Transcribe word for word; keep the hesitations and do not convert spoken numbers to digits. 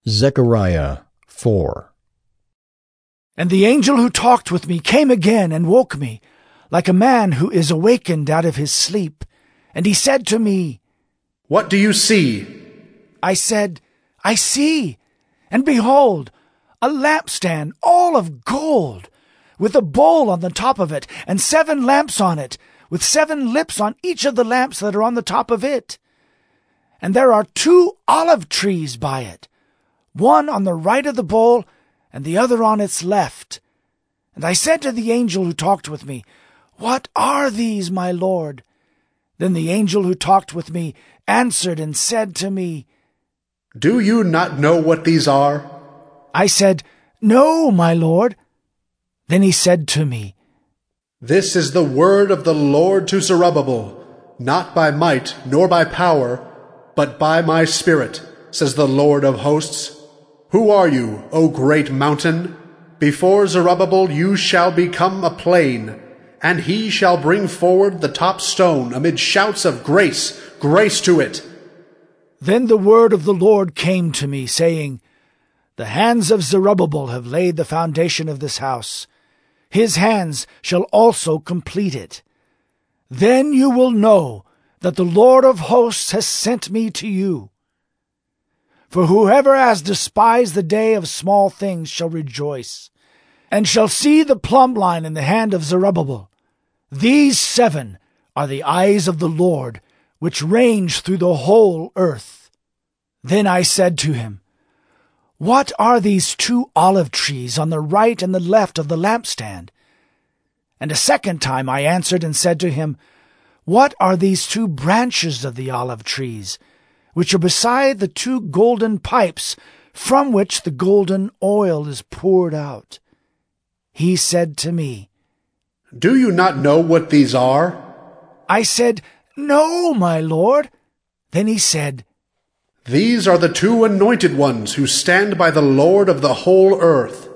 Zechariah four. And the angel who talked with me came again and woke me, like a man who is awakened out of his sleep. And he said to me, "What do you see?" I said, "I see, and behold, a lampstand all of gold, with a bowl on the top of it, and seven lamps on it, with seven lips on each of the lamps that are on the top of it. And there are two olive trees by it, one on the right of the bowl, and the other on its left. And I said to the angel who talked with me, What are these, my Lord? Then the angel who talked with me answered and said to me, "Do you not know what these are?" I said, "No, my Lord." Then he said to me, "This is the word of the Lord to Zerubbabel, not by might nor by power, but by my Spirit, says the Lord of hosts. Who are you, O great mountain? Before Zerubbabel you shall become a plain, and he shall bring forward the top stone amid shouts of grace, grace to it." Then the word of the Lord came to me, saying, The hands of Zerubbabel have laid the foundation of this house. His hands shall also complete it. Then you will know that the Lord of hosts has sent me to you. For whoever has despised the day of small things shall rejoice, and shall see the plumb line in the hand of Zerubbabel. These seven are the eyes of the Lord, which range through the whole earth. Then I said to him, What are these two olive trees on the right and the left of the lampstand? And a second time I answered and said to him, What are these two branches of the olive trees, which are beside the two golden pipes, from which the golden oil is poured out? He said to me, "Do you not know what these are?" I said, "No, my Lord." Then he said, "These are the two anointed ones who stand by the Lord of the whole earth.